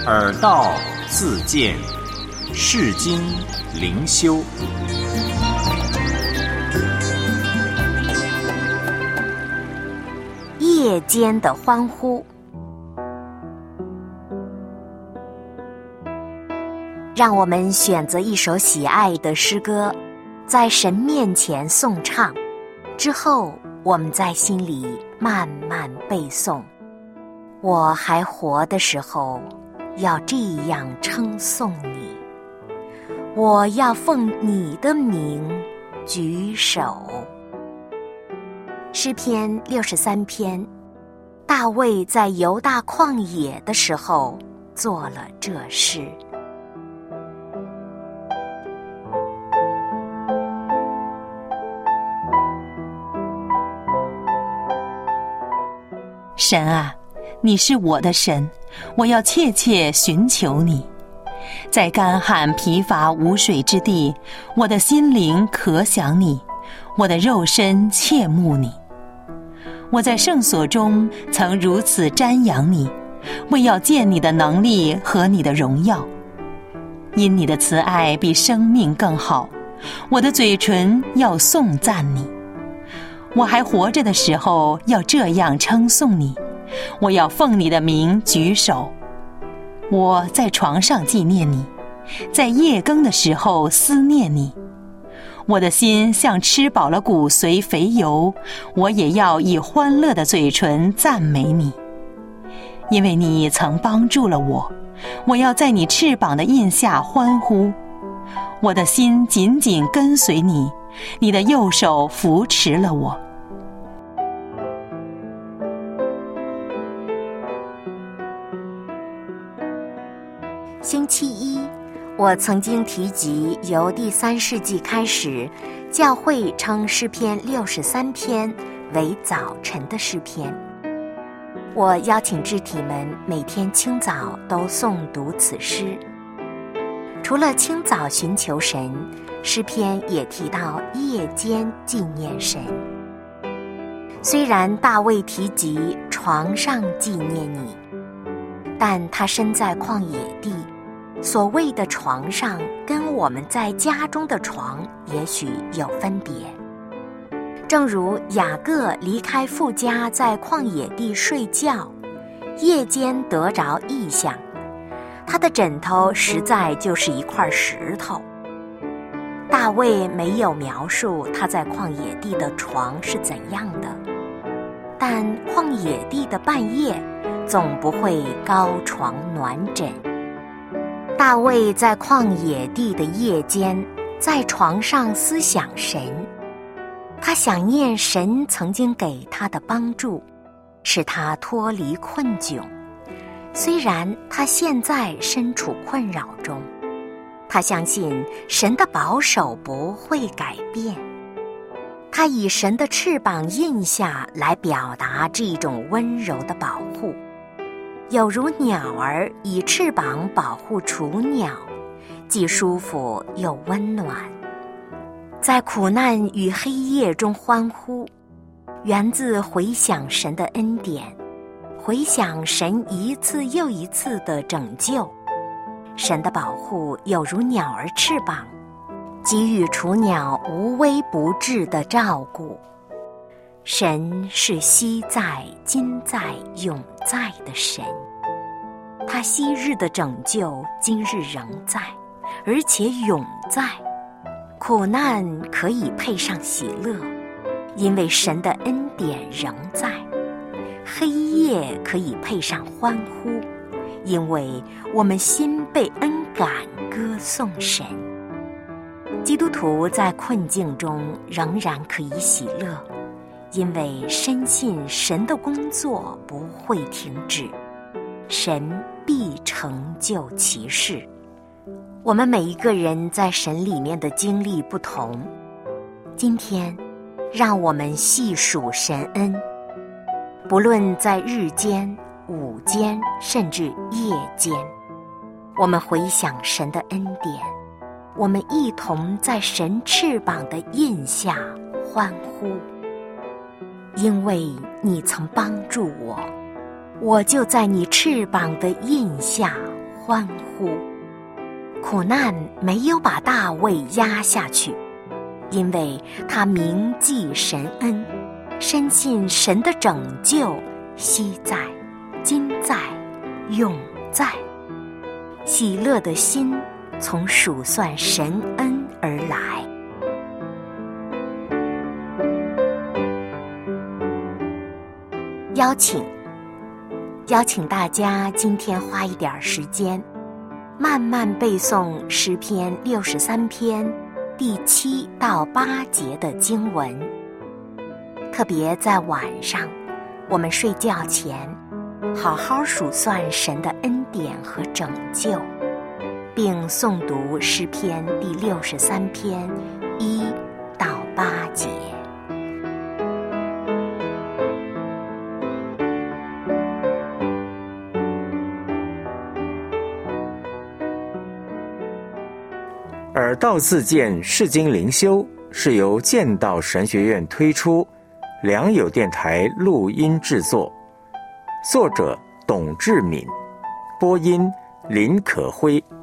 耳道自见，世经灵修。 夜间的欢呼。让我们选择一首喜爱的诗歌，在神面前颂唱，之后我们在心里慢慢背诵。我还活的时候，要这样称颂你，我要奉你的名举手。诗篇63篇，大卫在犹大旷野的时候做了这事。 神啊，你是我的神，我要切切寻求你。在干旱疲乏无水之地，我的心灵可想你，我的肉身切慕你。我在圣所中曾如此瞻仰你，为要见你的能力和你的荣耀。因你的慈爱比生命更好，我的嘴唇要颂赞你。我还活着的时候，要这样称颂你，我要奉你的名举手。我在床上纪念你，在夜更的时候思念你。我的心像吃饱了骨髓肥油，我也要以欢乐的嘴唇赞美你。因为你曾帮助了我，我要在你翅膀的印下欢呼。我的心紧紧跟随你，你的右手扶持了我。 星期一，我曾经提及由第3世纪开始，教会称诗篇63篇为早晨的诗篇。我邀请肢体们每天清早都诵读此诗。除了清早寻求神，诗篇也提到夜间纪念神。虽然大卫提及床上纪念你，但他身在旷野地，所谓的床上跟我们在家中的床也许有分别。正如雅各离开父家在旷野地睡觉，夜间得着异象，他的枕头实在就是一块石头。大卫没有描述他在旷野地的床是怎样的，但旷野地的半夜总不会高床暖枕。大卫在旷野地的夜间，在床上思想神，他想念神曾经给他的帮助，使他脱离困窘。虽然他现在身处困扰中，他相信神的保守不会改变。他以神的翅膀印下来表达这种温柔的保护，有如鸟儿以翅膀保护雏鸟，既舒服又温暖。在苦难与黑夜中欢呼，源自回想神的恩典，回想神一次又一次的拯救。神的保护有如鸟儿翅膀，给予雏鸟无微不至的照顾。神是昔在、今在、永在的神，他昔日的拯救今日仍在，而且永在。苦难可以配上喜乐，因为神的恩典仍在；黑夜可以配上欢呼，因为我们心被恩感歌颂神。基督徒在困境中仍然可以喜乐，因为深信神的工作不会停止，神必成就其事。我们每一个人在神里面的经历不同，今天让我们细数神恩，不论在日间、午间，甚至夜间，我们回想神的恩典，我们一同在神翅膀的印下欢呼。因为你曾帮助我，我就在你翅膀的印下欢呼。苦难没有把大卫压下去，因为他铭记神恩，深信神的拯救昔在、今在、永在。喜乐的心从数算神恩而来。邀请大家今天花一点时间，慢慢背诵诗篇63篇第7到8节的经文。特别在晚上，我们睡觉前，好好数算神的恩典和拯救，并诵读诗篇第63篇1到8节。 耳道自荐释经灵修是由剑道神学院推出，良友电台录音制作，作者董志敏，播音林可辉。